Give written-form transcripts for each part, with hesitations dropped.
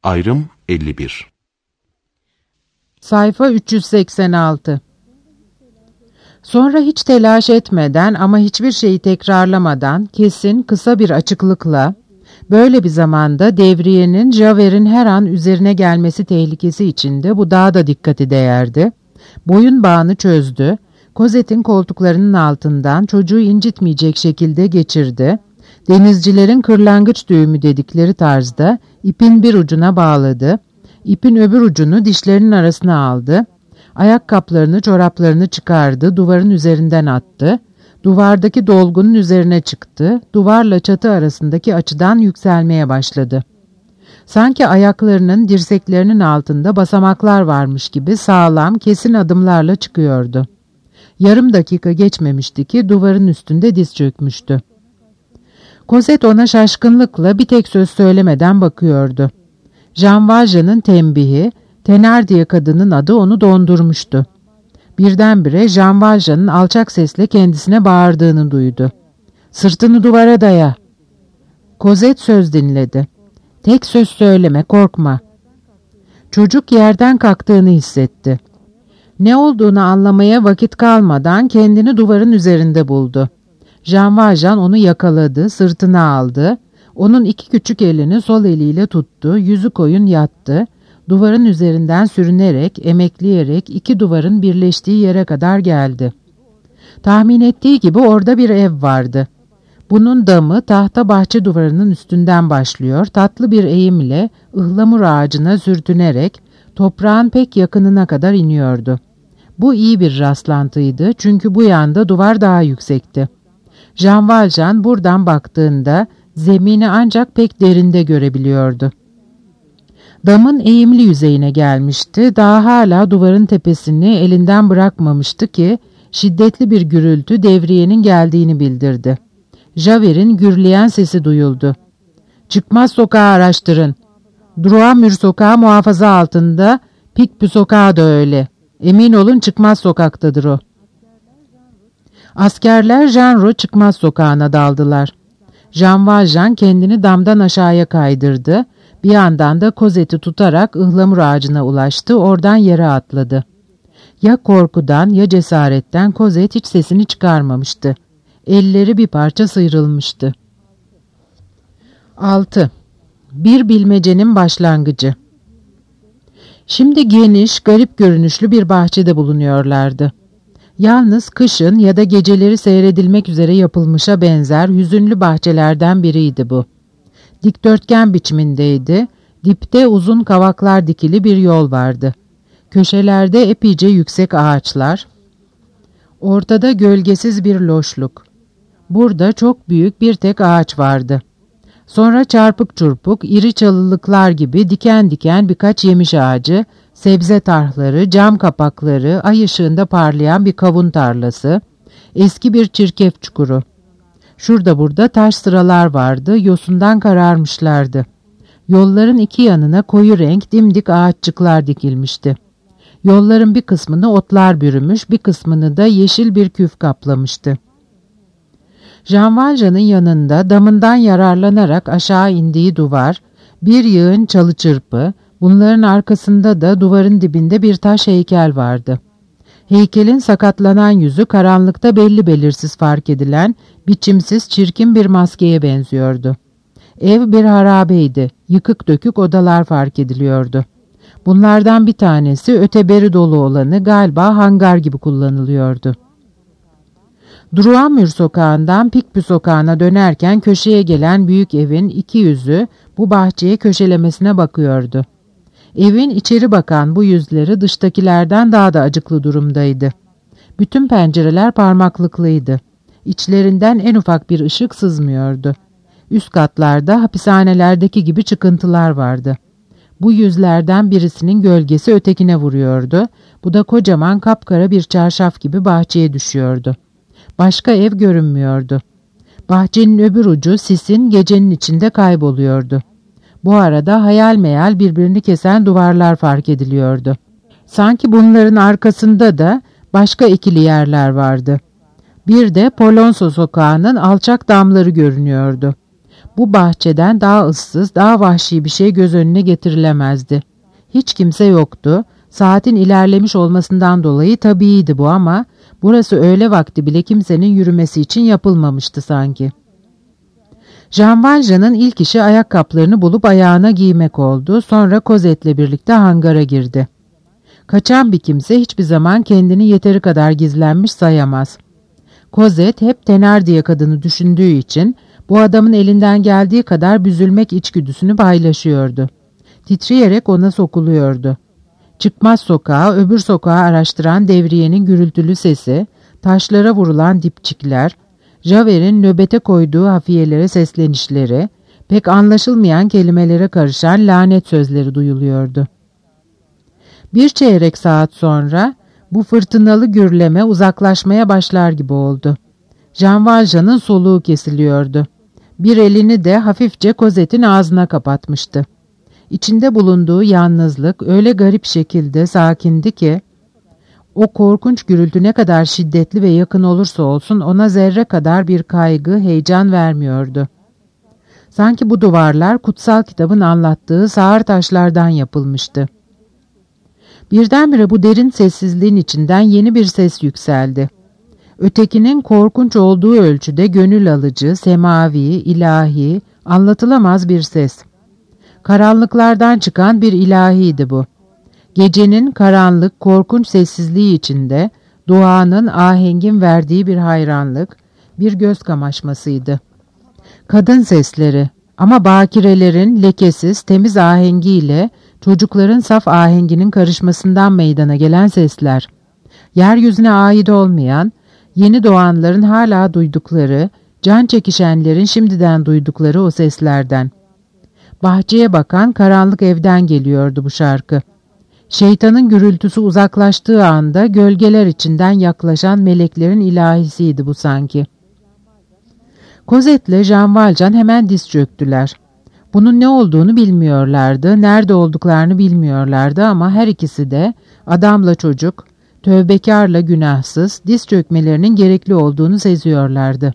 Ayrım 51. Sayfa 386. Sonra hiç telaş etmeden ama hiçbir şeyi tekrarlamadan, kesin, kısa bir açıklıkla, böyle bir zamanda devriyenin Javert'in her an üzerine gelmesi tehlikesi içinde bu daha da dikkati değerdi. Boyun bağını çözdü, Cosette'in koltuklarının altından çocuğu incitmeyecek şekilde geçirdi. Denizcilerin kırlangıç düğümü dedikleri tarzda ipin bir ucuna bağladı. İpin öbür ucunu dişlerinin arasına aldı. Ayakkabılarını, çoraplarını çıkardı, duvarın üzerinden attı. Duvardaki dolgunun üzerine çıktı. Duvarla çatı arasındaki açıdan yükselmeye başladı. Sanki ayaklarının, dirseklerinin altında basamaklar varmış gibi sağlam, kesin adımlarla çıkıyordu. Yarım dakika geçmemişti ki duvarın üstünde diz çökmüştü. Cosette ona şaşkınlıkla bir tek söz söylemeden bakıyordu. Jean Valjean'ın tembihi, Thénardier kadının adı onu dondurmuştu. Birdenbire Jean Valjean'ın alçak sesle kendisine bağırdığını duydu. "Sırtını duvara daya." Cosette söz dinledi. "Tek söz söyleme, korkma." Çocuk yerden kalktığını hissetti. Ne olduğunu anlamaya vakit kalmadan kendini duvarın üzerinde buldu. Jean Valjean onu yakaladı, sırtına aldı. Onun iki küçük elini sol eliyle tuttu, yüzü koyun yattı. Duvarın üzerinden sürünerek, emekleyerek iki duvarın birleştiği yere kadar geldi. Tahmin ettiği gibi orada bir ev vardı. Bunun damı tahta bahçe duvarının üstünden başlıyor, tatlı bir eğimle ıhlamur ağacına sürtünerek toprağın pek yakınına kadar iniyordu. Bu iyi bir rastlantıydı çünkü bu yanda duvar daha yüksekti. Jean Valjean buradan baktığında zemini ancak pek derinde görebiliyordu. Damın eğimli yüzeyine gelmişti, daha hala duvarın tepesini elinden bırakmamıştı ki şiddetli bir gürültü devriyenin geldiğini bildirdi. Javert'in gürleyen sesi duyuldu. "Çıkmaz sokağı araştırın. Droit-Mur sokağı muhafaza altında, Picpus sokağı da öyle. Emin olun çıkmaz sokaktadır o." Askerler Genrot çıkmaz sokağına daldılar. Jean Valjean kendini damdan aşağıya kaydırdı. Bir yandan da Cosette'i tutarak ıhlamur ağacına ulaştı, oradan yere atladı. Ya korkudan ya cesaretten Cosette hiç sesini çıkarmamıştı. Elleri bir parça sıyrılmıştı. 6. Bir bilmecenin başlangıcı. Şimdi geniş, garip görünüşlü bir bahçede bulunuyorlardı. Yalnız kışın ya da geceleri seyredilmek üzere yapılmışa benzer hüzünlü bahçelerden biriydi bu. Dikdörtgen biçimindeydi, dipte uzun kavaklar dikili bir yol vardı. Köşelerde epeyce yüksek ağaçlar, ortada gölgesiz bir loşluk. Burada çok büyük bir tek ağaç vardı. Sonra çarpık çurpuk, iri çalılıklar gibi diken diken birkaç yemiş ağacı, sebze tarhları, cam kapakları, ay ışığında parlayan bir kavun tarlası, eski bir çirkef çukuru. Şurada burada taş sıralar vardı, yosundan kararmışlardı. Yolların iki yanına koyu renk dimdik ağaççıklar dikilmişti. Yolların bir kısmını otlar bürümüş, bir kısmını da yeşil bir küf kaplamıştı. Jean Valjean'ın yanında damından yararlanarak aşağı indiği duvar, bir yığın çalı çırpı, bunların arkasında da duvarın dibinde bir taş heykel vardı. Heykelin sakatlanan yüzü karanlıkta belli belirsiz fark edilen, biçimsiz çirkin bir maskeye benziyordu. Ev bir harabeydi, yıkık dökük odalar fark ediliyordu. Bunlardan bir tanesi öteberi dolu olanı galiba hangar gibi kullanılıyordu. Droit-Mur sokağından Picpus sokağına dönerken köşeye gelen büyük evin iki yüzü bu bahçeye köşelemesine bakıyordu. Evin içeri bakan bu yüzleri dıştakilerden daha da acıklı durumdaydı. Bütün pencereler parmaklıklıydı. İçlerinden en ufak bir ışık sızmıyordu. Üst katlarda hapishanelerdeki gibi çıkıntılar vardı. Bu yüzlerden birisinin gölgesi ötekine vuruyordu. Bu da kocaman kapkara bir çarşaf gibi bahçeye düşüyordu. Başka ev görünmüyordu. Bahçenin öbür ucu sisin gecenin içinde kayboluyordu. Bu arada hayal meyal birbirini kesen duvarlar fark ediliyordu. Sanki bunların arkasında da başka ikili yerler vardı. Bir de Polonceau sokağının alçak damları görünüyordu. Bu bahçeden daha ıssız, daha vahşi bir şey göz önüne getirilemezdi. Hiç kimse yoktu. Saatin ilerlemiş olmasından dolayı tabiiydi bu ama burası öğle vakti bile kimsenin yürümesi için yapılmamıştı sanki. Jean Valjean'ın ilk işi ayakkabılarını bulup ayağına giymek oldu. Sonra Cosette'le birlikte hangara girdi. Kaçan bir kimse hiçbir zaman kendini yeteri kadar gizlenmiş sayamaz. Cosette hep Thénardier kadını düşündüğü için bu adamın elinden geldiği kadar büzülmek içgüdüsünü paylaşıyordu. Titreyerek ona sokuluyordu. Çıkmaz sokağı, öbür sokağı araştıran devriyenin gürültülü sesi, taşlara vurulan dipçikler, Javert'in nöbete koyduğu hafiyelere seslenişleri, pek anlaşılmayan kelimelere karışan lanet sözleri duyuluyordu. Bir çeyrek saat sonra bu fırtınalı gürleme uzaklaşmaya başlar gibi oldu. Jean Valjean'ın soluğu kesiliyordu. Bir elini de hafifçe Cosette'in ağzına kapatmıştı. İçinde bulunduğu yalnızlık öyle garip şekilde sakindi ki, o korkunç gürültü ne kadar şiddetli ve yakın olursa olsun ona zerre kadar bir kaygı, heyecan vermiyordu. Sanki bu duvarlar kutsal kitabın anlattığı sağır taşlardan yapılmıştı. Birdenbire bu derin sessizliğin içinden yeni bir ses yükseldi. Ötekinin korkunç olduğu ölçüde gönül alıcı, semavi, ilahi, anlatılamaz bir ses. Karanlıklardan çıkan bir ilahiydi bu. Gecenin karanlık, korkunç sessizliği içinde doğanın ahengin verdiği bir hayranlık, bir göz kamaşmasıydı. Kadın sesleri ama bakirelerin lekesiz, temiz ahengiyle çocukların saf ahenginin karışmasından meydana gelen sesler. Yeryüzüne ait olmayan, yeni doğanların hala duydukları, can çekişenlerin şimdiden duydukları o seslerden. Bahçeye bakan karanlık evden geliyordu bu şarkı. Şeytanın gürültüsü uzaklaştığı anda gölgeler içinden yaklaşan meleklerin ilahisiydi bu sanki. Cosette'le Jean Valjean hemen diz çöktüler. Bunun ne olduğunu bilmiyorlardı, nerede olduklarını bilmiyorlardı ama her ikisi de adamla çocuk, tövbekarla günahsız, diz çökmelerinin gerekli olduğunu seziyorlardı.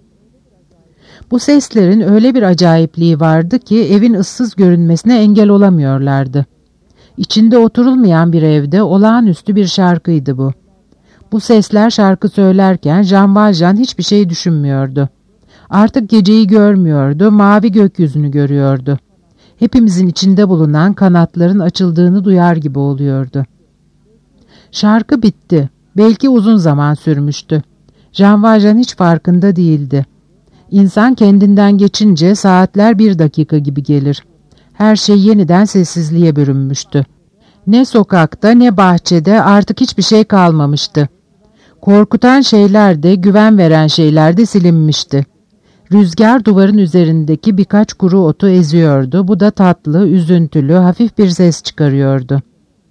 Bu seslerin öyle bir acayipliği vardı ki evin ıssız görünmesine engel olamıyorlardı. İçinde oturulmayan bir evde olağanüstü bir şarkıydı bu. Bu sesler şarkı söylerken Jean Valjean hiçbir şey düşünmüyordu. Artık geceyi görmüyordu, mavi gökyüzünü görüyordu. Hepimizin içinde bulunan kanatların açıldığını duyar gibi oluyordu. Şarkı bitti. Belki uzun zaman sürmüştü. Jean Valjean hiç farkında değildi. İnsan kendinden geçince saatler bir dakika gibi gelir. Her şey yeniden sessizliğe bürünmüştü. Ne sokakta ne bahçede artık hiçbir şey kalmamıştı. Korkutan şeyler de güven veren şeyler de silinmişti. Rüzgar duvarın üzerindeki birkaç kuru otu eziyordu. Bu da tatlı, üzüntülü, hafif bir ses çıkarıyordu.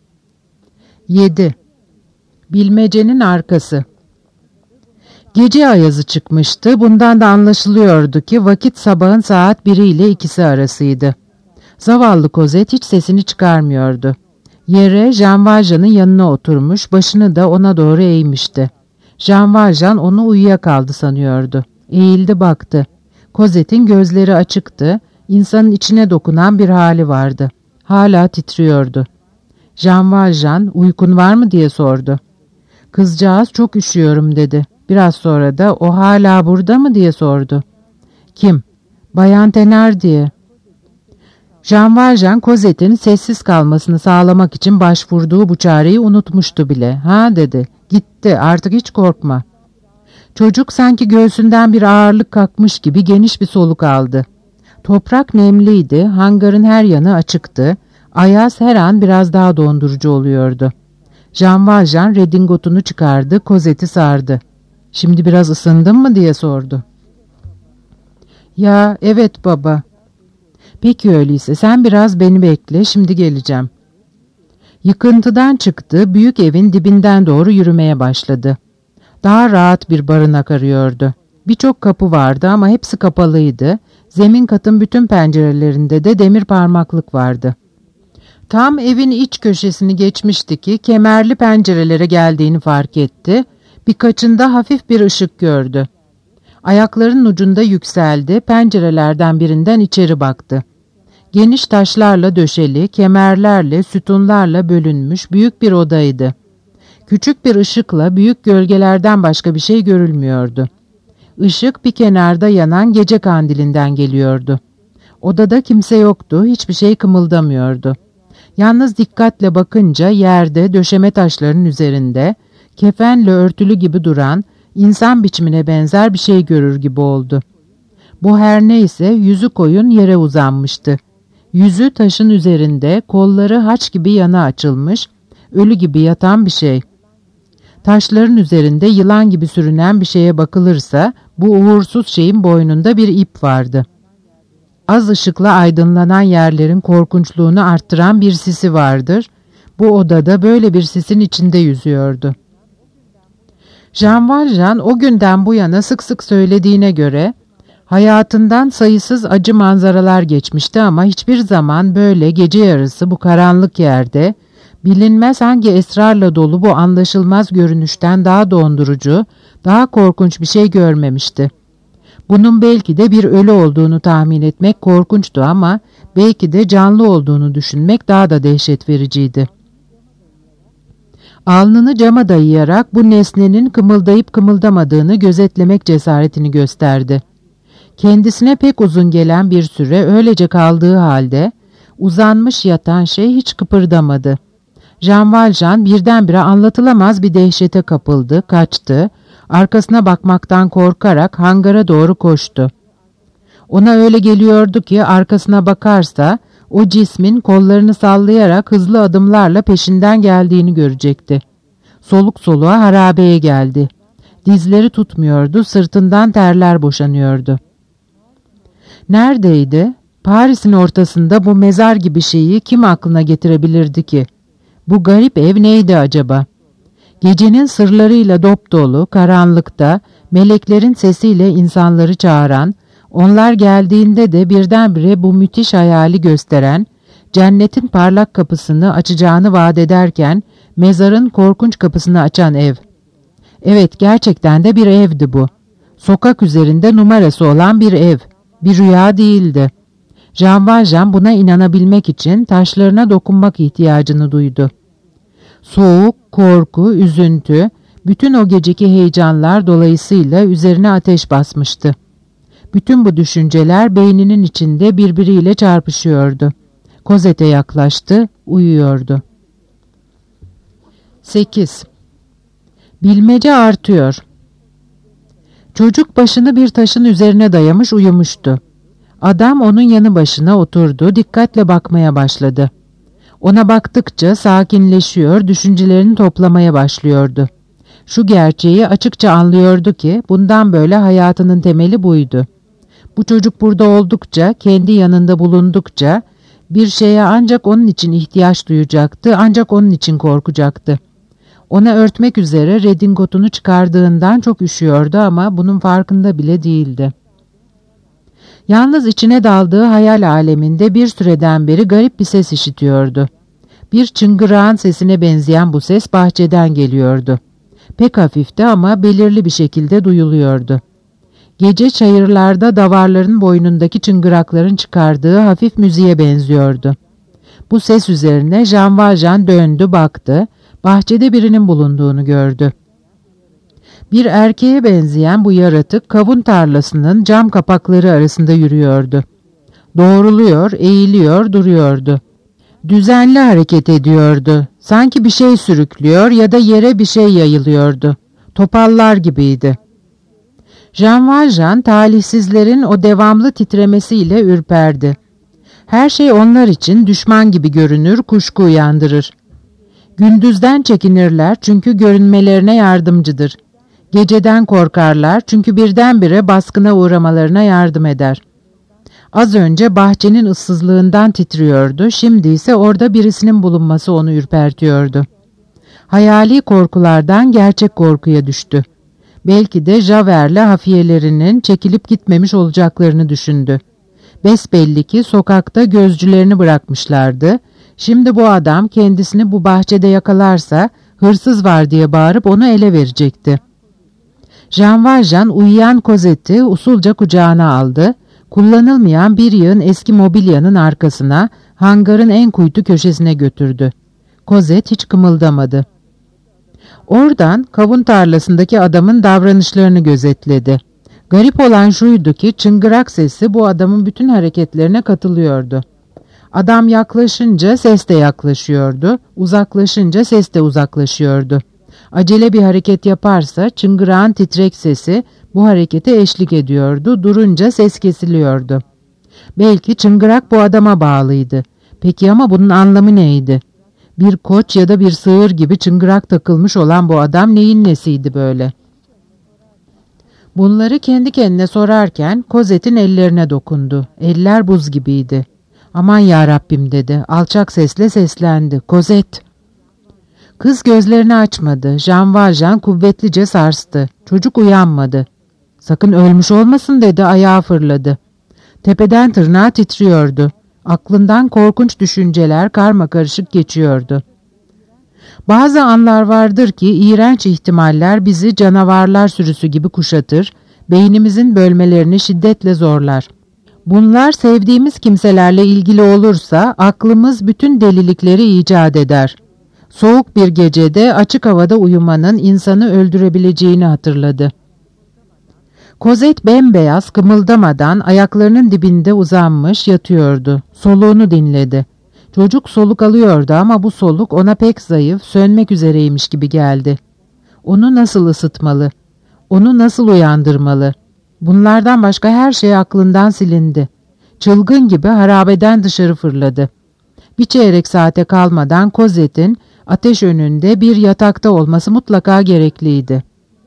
7. Bilmecenin arkası. Gece ayazı çıkmıştı. Bundan da anlaşılıyordu ki vakit sabahın saat 1 ile 2'si arasıydı. Zavallı Cosette hiç sesini çıkarmıyordu. Yere Jean Valjean'ın yanına oturmuş, başını da ona doğru eğmişti. Jean Valjean onu uyuyakaldı sanıyordu. Eğildi baktı. Cosette'in gözleri açıktı. İnsanın içine dokunan bir hali vardı. Hala titriyordu. Jean Valjean, uykun var mı diye sordu. Kızcağız çok üşüyorum dedi. Biraz sonra da o hala burada mı diye sordu. Kim? Bayan Thénardier. Jean Valjean, Cosette'in sessiz kalmasını sağlamak için başvurduğu bu çareyi unutmuştu bile. Ha dedi, gitti artık hiç korkma. Çocuk sanki göğsünden bir ağırlık kalkmış gibi geniş bir soluk aldı. Toprak nemliydi, hangarın her yanı açıktı. Ayaz her an biraz daha dondurucu oluyordu. Jean Valjean redingotunu çıkardı, Cosette'i sardı. Şimdi biraz ısındın mı diye sordu. Ya evet baba. Peki öyleyse sen biraz beni bekle, şimdi geleceğim. Yıkıntıdan çıktı, büyük evin dibinden doğru yürümeye başladı. Daha rahat bir barınak arıyordu. Birçok kapı vardı ama hepsi kapalıydı. Zemin katın bütün pencerelerinde de demir parmaklık vardı. Tam evin iç köşesini geçmişti ki kemerli pencerelere geldiğini fark etti. Birkaçında hafif bir ışık gördü. Ayaklarının ucunda yükseldi, pencerelerden birinden içeri baktı. Geniş taşlarla döşeli, kemerlerle, sütunlarla bölünmüş büyük bir odaydı. Küçük bir ışıkla büyük gölgelerden başka bir şey görülmüyordu. Işık bir kenarda yanan gece kandilinden geliyordu. Odada kimse yoktu, hiçbir şey kımıldamıyordu. Yalnız dikkatle bakınca yerde, döşeme taşlarının üzerinde, kefenle örtülü gibi duran, insan biçimine benzer bir şey görür gibi oldu. Bu her neyse yüzü koyun yere uzanmıştı. Yüzü taşın üzerinde, kolları haç gibi yana açılmış, ölü gibi yatan bir şey. Taşların üzerinde yılan gibi sürünen bir şeye bakılırsa, bu uğursuz şeyin boynunda bir ip vardı. Az ışıkla aydınlanan yerlerin korkunçluğunu arttıran bir sisi vardır. Bu odada böyle bir sisin içinde yüzüyordu. Jean Valjean o günden bu yana sık sık söylediğine göre, hayatından sayısız acı manzaralar geçmişti ama hiçbir zaman böyle gece yarısı bu karanlık yerde, bilinmez hangi esrarla dolu bu anlaşılmaz görünüşten daha dondurucu, daha korkunç bir şey görmemişti. Bunun belki de bir ölü olduğunu tahmin etmek korkunçtu ama belki de canlı olduğunu düşünmek daha da dehşet vericiydi. Alnını cama dayayarak bu nesnenin kımıldayıp kımıldamadığını gözetlemek cesaretini gösterdi. Kendisine pek uzun gelen bir süre öylece kaldığı halde uzanmış yatan şey hiç kıpırdamadı. Jean Valjean birdenbire anlatılamaz bir dehşete kapıldı, kaçtı, arkasına bakmaktan korkarak hangara doğru koştu. Ona öyle geliyordu ki arkasına bakarsa o cismin kollarını sallayarak hızlı adımlarla peşinden geldiğini görecekti. Soluk soluğa harabeye geldi. Dizleri tutmuyordu, sırtından terler boşanıyordu. Neredeydi? Paris'in ortasında bu mezar gibi şeyi kim aklına getirebilirdi ki? Bu garip ev neydi acaba? Gecenin sırlarıyla dopdolu, karanlıkta, meleklerin sesiyle insanları çağıran, onlar geldiğinde de birdenbire bu müthiş hayali gösteren, cennetin parlak kapısını açacağını vaat ederken, mezarın korkunç kapısını açan ev. Evet, gerçekten de bir evdi bu. Sokak üzerinde numarası olan bir ev. Bir rüya değildi. Jean Valjean buna inanabilmek için taşlarına dokunmak ihtiyacını duydu. Soğuk, korku, üzüntü, bütün o geceki heyecanlar dolayısıyla üzerine ateş basmıştı. Bütün bu düşünceler beyninin içinde birbiriyle çarpışıyordu. Cosette yaklaştı, uyuyordu. 8. Bilmece artıyor. Çocuk başını bir taşın üzerine dayamış uyumuştu. Adam onun yanı başına oturdu, dikkatle bakmaya başladı. Ona baktıkça sakinleşiyor, düşüncelerini toplamaya başlıyordu. Şu gerçeği açıkça anlıyordu ki bundan böyle hayatının temeli buydu. Bu çocuk burada oldukça, kendi yanında bulundukça bir şeye ancak onun için ihtiyaç duyacaktı, ancak onun için korkacaktı. Ona örtmek üzere redingotunu çıkardığından çok üşüyordu ama bunun farkında bile değildi. Yalnız içine daldığı hayal aleminde bir süreden beri garip bir ses işitiyordu. Bir çıngırağın sesine benzeyen bu ses bahçeden geliyordu. Pek hafifti ama belirli bir şekilde duyuluyordu. Gece çayırlarda davarların boynundaki çıngırakların çıkardığı hafif müziğe benziyordu. Bu ses üzerine Jean Valjean döndü, baktı, bahçede birinin bulunduğunu gördü. Bir erkeğe benzeyen bu yaratık kavun tarlasının cam kapakları arasında yürüyordu. Doğruluyor, eğiliyor, duruyordu. Düzenli hareket ediyordu. Sanki bir şey sürüklüyor ya da yere bir şey yayılıyordu. Topallar gibiydi. Jean Valjean talihsizlerin o devamlı titremesiyle ürperdi. Her şey onlar için düşman gibi görünür, kuşku uyandırır. Gündüzden çekinirler çünkü görünmelerine yardımcıdır. Geceden korkarlar çünkü birdenbire baskına uğramalarına yardım eder. Az önce bahçenin ıssızlığından titriyordu, şimdi ise orada birisinin bulunması onu ürpertiyordu. Hayali korkulardan gerçek korkuya düştü. Belki de Javert'le hafiyelerinin çekilip gitmemiş olacaklarını düşündü. Besbelli ki sokakta gözcülerini bırakmışlardı. Şimdi bu adam kendisini bu bahçede yakalarsa hırsız var diye bağırıp onu ele verecekti. Jean Valjean uyuyan Cosette'i usulca kucağına aldı. Kullanılmayan bir yığın eski mobilyanın arkasına, hangarın en kuytu köşesine götürdü. Cosette hiç kımıldamadı. Oradan kavun tarlasındaki adamın davranışlarını gözetledi. Garip olan şuydu ki çıngırak sesi bu adamın bütün hareketlerine katılıyordu. Adam yaklaşınca ses de yaklaşıyordu, uzaklaşınca ses de uzaklaşıyordu. Acele bir hareket yaparsa çıngırağın titrek sesi bu harekete eşlik ediyordu, durunca ses kesiliyordu. Belki çıngırak bu adama bağlıydı. Peki ama bunun anlamı neydi? Bir koç ya da bir sığır gibi çıngırak takılmış olan bu adam neyin nesiydi böyle? Bunları kendi kendine sorarken Cosette'in ellerine dokundu. Eller buz gibiydi. Aman yarabbim dedi. Alçak sesle seslendi. Cosette! Kız gözlerini açmadı. Jean Valjean kuvvetlice sarstı. Çocuk uyanmadı. Sakın ölmüş olmasın dedi. Ayağa fırladı. Tepeden tırnağa titriyordu. Aklından korkunç düşünceler karmakarışık geçiyordu. Bazı anlar vardır ki iğrenç ihtimaller bizi canavarlar sürüsü gibi kuşatır, beynimizin bölmelerini şiddetle zorlar. Bunlar sevdiğimiz kimselerle ilgili olursa aklımız bütün delilikleri icat eder. Soğuk bir gecede açık havada uyumanın insanı öldürebileceğini hatırladı. Cosette bembeyaz, kımıldamadan ayaklarının dibinde uzanmış yatıyordu. Soluğunu dinledi. Çocuk soluk alıyordu ama bu soluk ona pek zayıf, sönmek üzereymiş gibi geldi. Onu nasıl ısıtmalı? Onu nasıl uyandırmalı? Bunlardan başka her şey aklından silindi. Çılgın gibi harabeden dışarı fırladı. Bir çeyrek saate kalmadan Cosette'in ateş önünde bir yatakta olması mutlaka gerekliydi.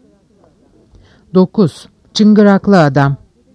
9. Çıngıraklı adam.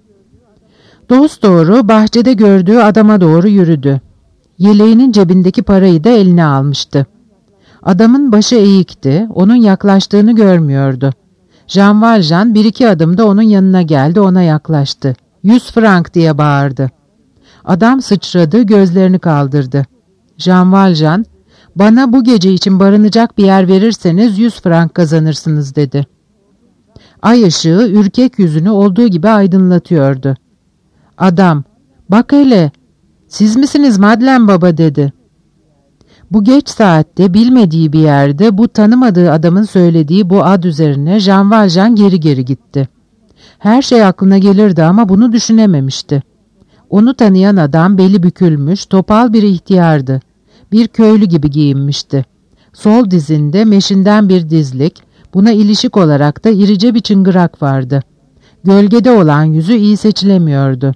Dosdoğru bahçede gördüğü adama doğru yürüdü. Yeleğinin cebindeki parayı da eline almıştı. Adamın başı eğikti, onun yaklaştığını görmüyordu. Jean Valjean bir iki adımda onun yanına geldi, ona yaklaştı. 100 frank diye bağırdı. Adam sıçradı, gözlerini kaldırdı. Jean Valjean, bana bu gece için barınacak bir yer verirseniz 100 frank kazanırsınız dedi. Ay ışığı ürkek yüzünü olduğu gibi aydınlatıyordu. Adam, bak hele, siz misiniz Madeleine baba dedi. Bu geç saatte bilmediği bir yerde bu tanımadığı adamın söylediği bu ad üzerine Jean Valjean geri geri gitti. Her şey aklına gelirdi ama bunu düşünememişti. Onu tanıyan adam beli bükülmüş, topal bir ihtiyardı. Bir köylü gibi giyinmişti. Sol dizinde meşinden bir dizlik, buna ilişik olarak da irice bir çıngırak vardı. Gölgede olan yüzü iyi seçilemiyordu.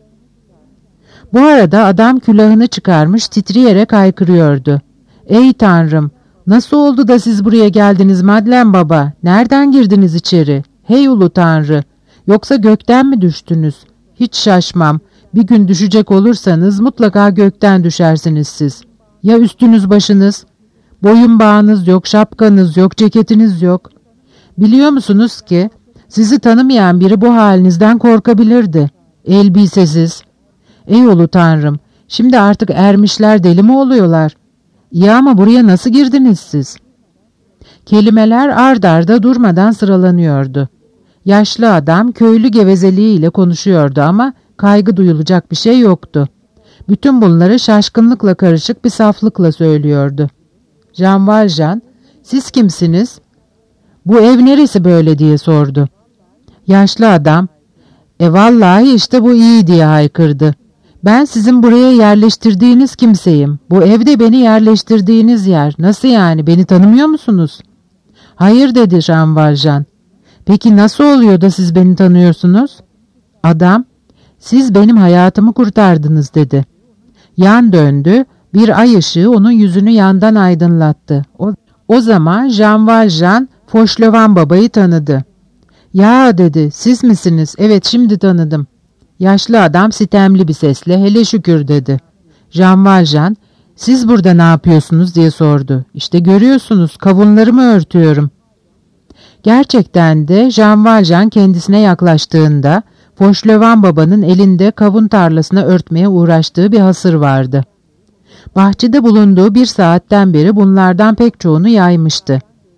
Bu arada adam külahını çıkarmış titreyerek haykırıyordu. ''Ey Tanrım, nasıl oldu da siz buraya geldiniz Madeleine baba? Nereden girdiniz içeri? Hey ulu Tanrı, yoksa gökten mi düştünüz? Hiç şaşmam, bir gün düşecek olursanız mutlaka gökten düşersiniz siz. Ya üstünüz başınız? Boyun bağınız yok, şapkanız yok, ceketiniz yok. Biliyor musunuz ki sizi tanımayan biri bu halinizden korkabilirdi. Elbisesiz. Ey ulu Tanrım, şimdi artık ermişler deli mi oluyorlar? Ya ama buraya nasıl girdiniz siz?'' Kelimeler ard arda durmadan sıralanıyordu. Yaşlı adam köylü gevezeliğiyle konuşuyordu ama kaygı duyulacak bir şey yoktu. Bütün bunları şaşkınlıkla karışık bir saflıkla söylüyordu. Jean Valjean, ''Siz kimsiniz? Bu ev neresi böyle?'' diye sordu. Yaşlı adam, Vallahi işte bu iyi diye haykırdı. ''Ben sizin buraya yerleştirdiğiniz kimseyim. Bu evde beni yerleştirdiğiniz yer. Nasıl yani, beni tanımıyor musunuz?'' ''Hayır'' dedi Jean Valjean. ''Peki nasıl oluyor da siz beni tanıyorsunuz?'' Adam, ''Siz benim hayatımı kurtardınız'' dedi. Yan döndü, bir ay ışığı onun yüzünü yandan aydınlattı. O zaman Jean Valjean Fauchelevent babayı tanıdı. ''Ya'' dedi, ''siz misiniz? Evet, şimdi tanıdım.'' Yaşlı adam sitemli bir sesle ''Hele şükür'' dedi. Jean Valjean, ''Siz burada ne yapıyorsunuz?'' diye sordu. ''İşte görüyorsunuz, kavunlarımı örtüyorum.'' Gerçekten de Jean Valjean kendisine yaklaştığında Fauchelevent babanın elinde kavun tarlasına örtmeye uğraştığı bir hasır vardı. Bahçede bulunduğu bir saatten beri bunlardan pek çoğunu yaymıştı.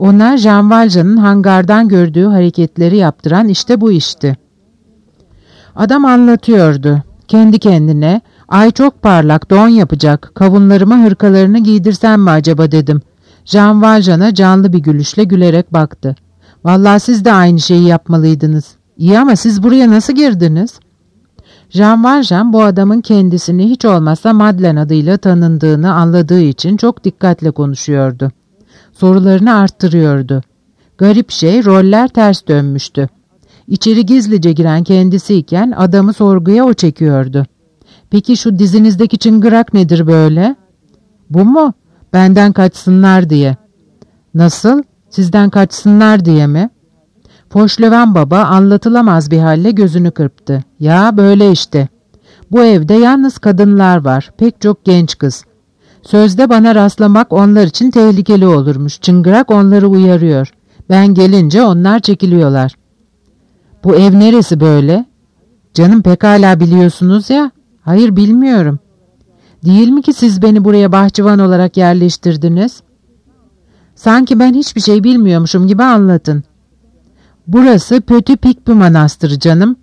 Ona Jean Valjean'ın hangardan gördüğü hareketleri yaptıran işte bu işti. Adam anlatıyordu. Kendi kendine, ay çok parlak, don yapacak, kavunlarıma hırkalarını giydirsem mi acaba dedim. Jean Valjean'a canlı bir gülüşle gülerek baktı. Vallahi siz de aynı şeyi yapmalıydınız. İyi ama siz buraya nasıl girdiniz? Jean Valjean bu adamın kendisini hiç olmazsa Madeleine adıyla tanındığını anladığı için çok dikkatle konuşuyordu. Sorularını arttırıyordu. Garip şey, roller ters dönmüştü. İçeri gizlice giren kendisiyken adamı sorguya o çekiyordu. Peki şu dizinizdeki çıngırak nedir böyle? Bu mu? Benden kaçsınlar diye. Nasıl? Sizden kaçsınlar diye mi? Fauchelevent baba anlatılamaz bir halle gözünü kırptı. Ya böyle işte. Bu evde yalnız kadınlar var. Pek çok genç kız. Sözde bana rastlamak onlar için tehlikeli olurmuş. Çıngırak onları uyarıyor. Ben gelince onlar çekiliyorlar. Bu ev neresi böyle? Canım pekala biliyorsunuz ya. Hayır bilmiyorum. Değil mi ki siz beni buraya bahçıvan olarak yerleştirdiniz? Sanki ben hiçbir şey bilmiyormuşum gibi anlatın. Burası Petit Picpus Manastırı canım.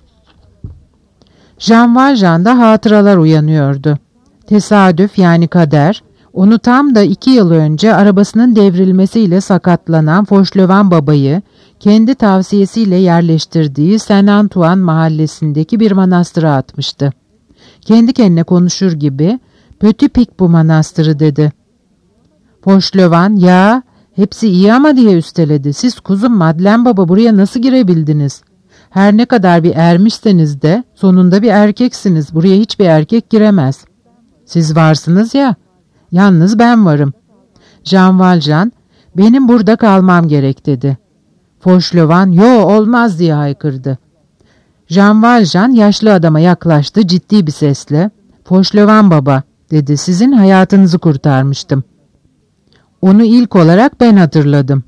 Jean Valjean'da hatıralar uyanıyordu. Tesadüf yani kader, onu tam da 2 yıl önce arabasının devrilmesiyle sakatlanan Fauchelevent babayı kendi tavsiyesiyle yerleştirdiği Saint Antoine mahallesindeki bir manastıra atmıştı. Kendi kendine konuşur gibi Petit Picpus Manastırı dedi. Fauchelevent ya hepsi iyi ama diye üsteledi. Siz kuzum Madeleine baba buraya nasıl girebildiniz? Her ne kadar bir ermişseniz de sonunda bir erkeksiniz. Buraya hiçbir erkek giremez. Siz varsınız ya. Yalnız ben varım. Jean Valjean benim burada kalmam gerek dedi. Fauchelevent yo olmaz diye haykırdı. Jean Valjean yaşlı adama yaklaştı ciddi bir sesle. Fauchelevent baba dedi, sizin hayatınızı kurtarmıştım. Onu ilk olarak ben hatırladım.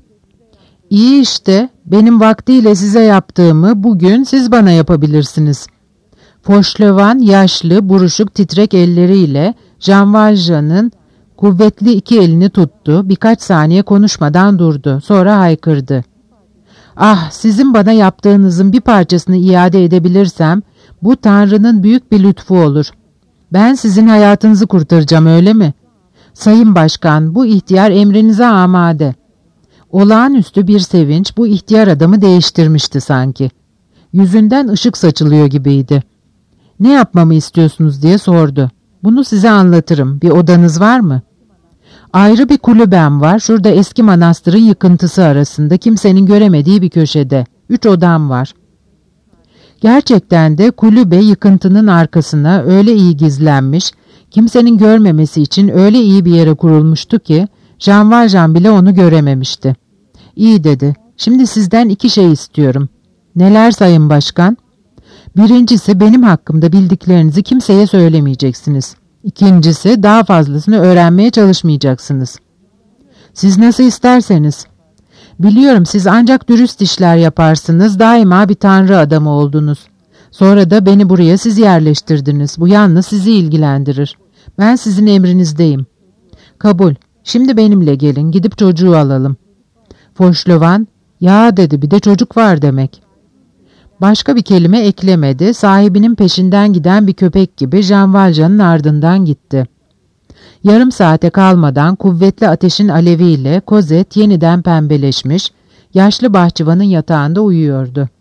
İyi işte, benim vaktiyle size yaptığımı bugün siz bana yapabilirsiniz. Fauchelevent yaşlı, buruşuk, titrek elleriyle Jean Valjean'ın kuvvetli 2 elini tuttu, birkaç saniye konuşmadan durdu, sonra haykırdı. Ah, sizin bana yaptığınızın bir parçasını iade edebilirsem, bu Tanrı'nın büyük bir lütfu olur. Ben sizin hayatınızı kurtaracağım öyle mi? Sayın Başkan, bu ihtiyar emrinize amade. Olağanüstü bir sevinç bu ihtiyar adamı değiştirmişti sanki. Yüzünden ışık saçılıyor gibiydi. Ne yapmamı istiyorsunuz diye sordu. Bunu size anlatırım. Bir odanız var mı? Ayrı bir kulübem var. Şurada eski manastırın yıkıntısı arasında kimsenin göremediği bir köşede. 3 odam var. Gerçekten de kulübe yıkıntının arkasına öyle iyi gizlenmiş, kimsenin görmemesi için öyle iyi bir yere kurulmuştu ki Jean Valjean bile onu görememişti. İyi dedi. Şimdi sizden 2 şey istiyorum. Neler Sayın Başkan? Birincisi benim hakkımda bildiklerinizi kimseye söylemeyeceksiniz. İkincisi daha fazlasını öğrenmeye çalışmayacaksınız. Siz nasıl isterseniz. Biliyorum siz ancak dürüst işler yaparsınız, daima bir tanrı adamı oldunuz. Sonra da beni buraya siz yerleştirdiniz. Bu yalnız sizi ilgilendirir. Ben sizin emrinizdeyim. Kabul. Şimdi benimle gelin, gidip çocuğu alalım. Fauchelevent, ya dedi, bir de çocuk var demek. Başka bir kelime eklemedi, sahibinin peşinden giden bir köpek gibi Jean Valjean'ın ardından gitti. Yarım saate kalmadan kuvvetli ateşin aleviyle Cosette yeniden pembeleşmiş, yaşlı bahçıvanın yatağında uyuyordu.